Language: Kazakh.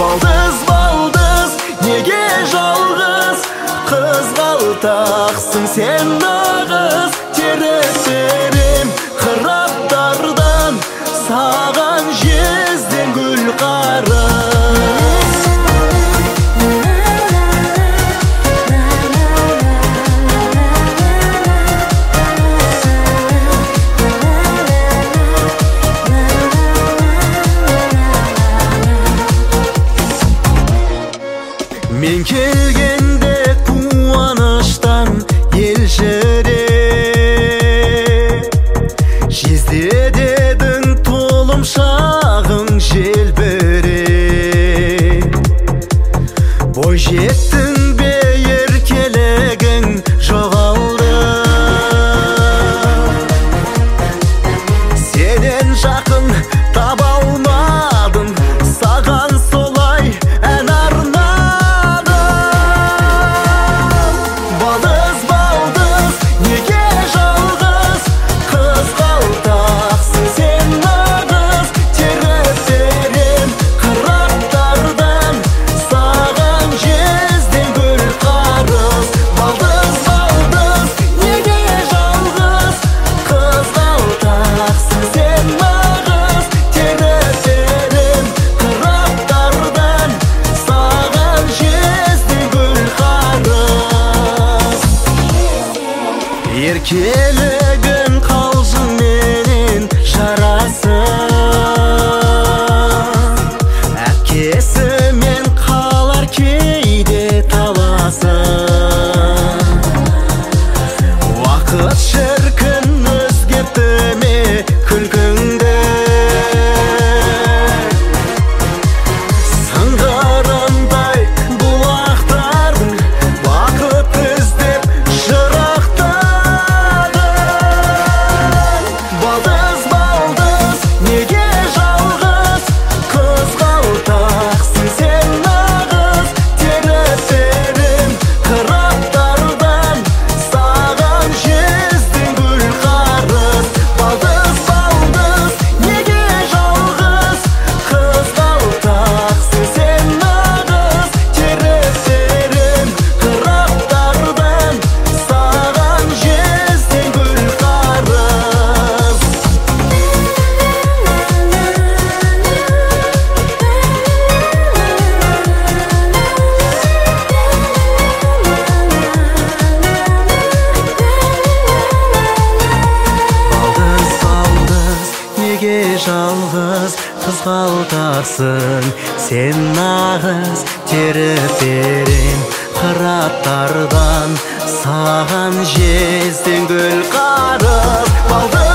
Балдыз, балдыз, неге жалғыз? Қызғалтақсың сен нағыз. Тересерем қыраттардан, саған жезден гүл қарыз. Мен келгенде қуаныштан елжіре, жездедің толым шағың желбіре. Бой жеттің бе еркелігің жоғалды, сенен жақын таба алмадым, саған солай ән арнадым. Балдыз, балдыз, неге жалғыз? Қызғалтақсың сен нағыз. Тересерем қыраттардан, саған жезден гүл қарыз. Балдыз, балдыз, неге жалғыз? Қызғалтақсың сен нағыз. Тересерем қыраттардан, саған жезден гүл қарыз. Еркелігін қалжыңменен жарасын, әпкесімен қалар кейде таласын. Уақыт шіркін өзгерті ме күлкіңді? Сыңғырындай бұлақтардың, бақыт іздеп жырақтадың. Балдыз, балдыз, неге жалғыз? Қызғалтақсың сен нағыз. Тересерем қыраттардан, саған жезден гүл қарыз. Балдыз, балдыз, неге жалғыз? Қызғалтақсың сен нағыз. Тересерем қыраттардан, саған жезден гүл қарыз. Балдыз, балдыз, неге жалғыз? Қызғалтақсың сен нағыз. Тересерем қыраттардан, саған жезден гүл қарыз. Балдыз,